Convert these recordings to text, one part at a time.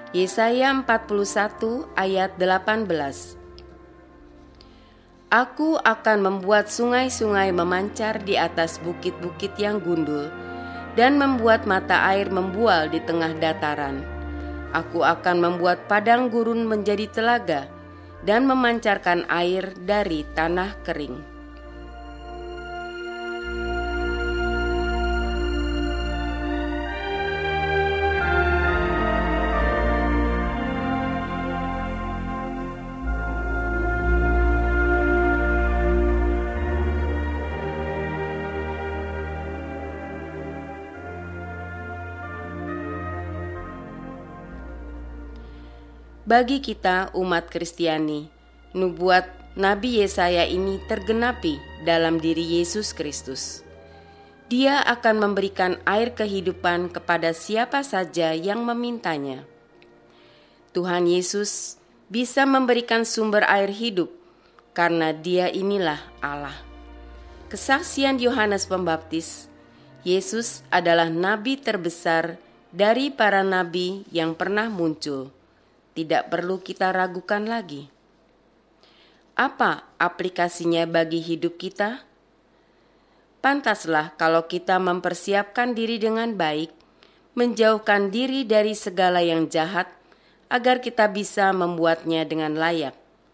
Yesaya 41 ayat 18. Aku akan membuat sungai-sungai memancar di atas bukit-bukit yang gundul dan membuat mata air membual di tengah dataran. Aku akan membuat padang gurun menjadi telaga dan memancarkan air dari tanah kering. Bagi kita umat Kristiani, nubuat Nabi Yesaya ini tergenapi dalam diri Yesus Kristus. Dia akan memberikan air kehidupan kepada siapa saja yang memintanya. Tuhan Yesus bisa memberikan sumber air hidup karena Dia inilah Allah. Kesaksian Yohanes Pembaptis, Yesus adalah nabi terbesar dari para nabi yang pernah muncul. Tidak perlu kita ragukan lagi. Apa aplikasinya bagi hidup kita? Pantaslah kalau kita mempersiapkan diri dengan baik, menjauhkan diri dari segala yang jahat, agar kita bisa membuatnya dengan layak.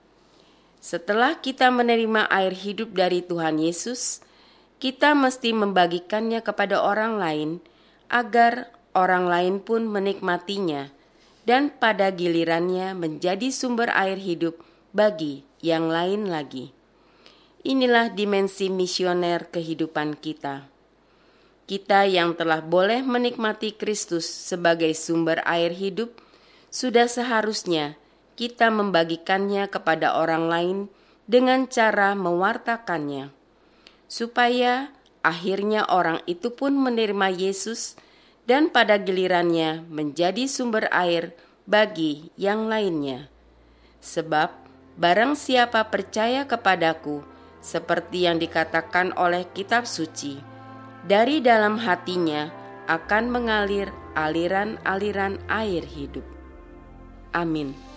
Setelah kita menerima air hidup dari Tuhan Yesus, kita mesti membagikannya kepada orang lain, agar orang lain pun menikmatinya, dan pada gilirannya menjadi sumber air hidup bagi yang lain lagi. Inilah dimensi misioner kehidupan kita. Kita yang telah boleh menikmati Kristus sebagai sumber air hidup, sudah seharusnya kita membagikannya kepada orang lain dengan cara mewartakannya, supaya akhirnya orang itu pun menerima Yesus dan pada gilirannya menjadi sumber air bagi yang lainnya. Sebab barang siapa percaya kepadaku, seperti yang dikatakan oleh kitab suci, dari dalam hatinya akan mengalir aliran-aliran air hidup. Amin.